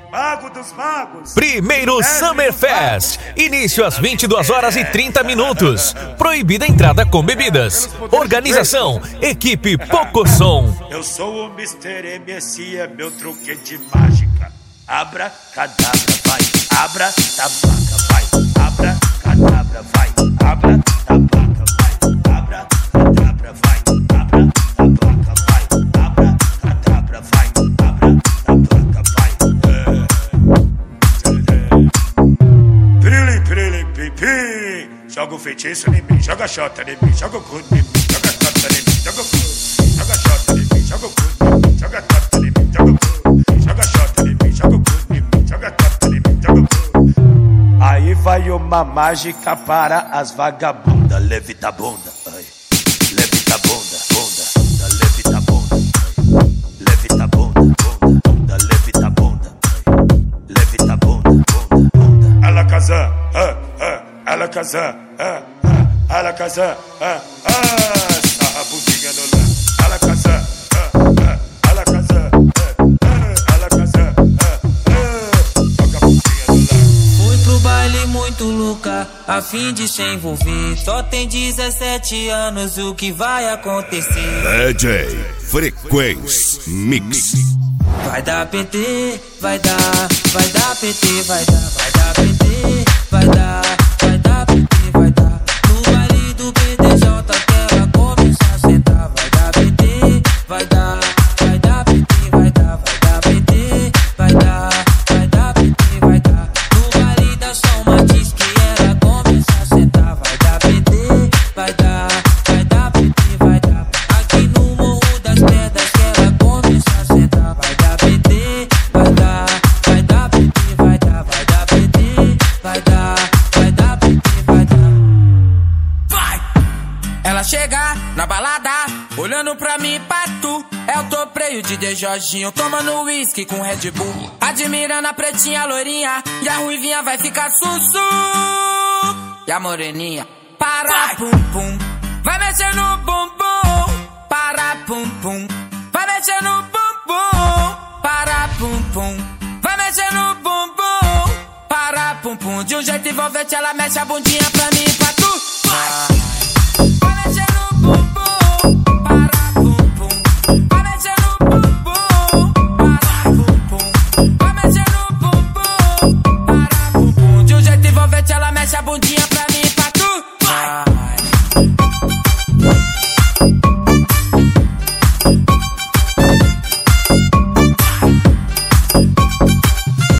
Mago dos magos. Primeiro Summer Fest. Início às 22h30. Proibida a entrada com bebidas. Organização: Equipe Pocosom. Eu sou o Mr. M, esse é meu truque de mágica. Abra, cadabra, vai. Abra, tabaca, vai. Abra, cadabra, vai. Abra, tabaca, vai. Abra, cadabra, vai. Abra, tabaca, vai. Abra, cadabra, vai. Abra, tabaca, vai. Pirilim, pirilim, pim, pim. Joga o feitiço em mim, joga xota em mim, joga o cu em mim, joga tota em mim, joga o cu. Joga xota em mim, joga o cu em mim, joga tota em mim, joga o cu. Joga xota em mim, joga o cu em mim, joga tota em mim, joga o cu. Aí vai uma mágica para as vagabundas. Levita a bunda, ai. Levita a bunda, bunda, bunda, levita a bunda, ai. Levita a bunda, bunda, bunda, levita a bunda, ai. Levita a bunda, bunda, bunda. Alakazam, alakazam, alakazam, sarra a bundinha no lã. Alakazam, alakazam, alakazam, joga a bundinha no lã. Fui pro baile muito louca, a fim de se envolver. Só tem 17 anos, o que vai acontecer? DJ Frequência Mix. Vai dar PT, vai dar PT, vai dar PT, vai dar PT, vai dar. No baile do PDJ que ela começa a sentar. Vai dar PT, vai dar PT, vai dar PT, vai dar PT, vai dar. No baile da São Matiz que ela começa a sentar. Vai dar PT, vai dar PT, vai dar. Aqui no Morro das Pedras que ela começa a sentar. Vai dar PT, vai dar PT, vai dar PT, vai dar PT, vai dar. Vai! Ela chega na balada, olhando pra mim e pra tu. É o topreio de DJ Jorginho, tomando uísque com Red Bull. Admirando a pretinha loirinha, e a ruivinha vai ficar sussu. E a moreninha, para pum pum, vai mexer no bumbum. Para pum pum, vai mexer no bumbum. Para pum pum, vai mexer no bumbum. Para pum pum, de um jeito envolvente ela mexe a bundinha pra mim e pra tu. Vai!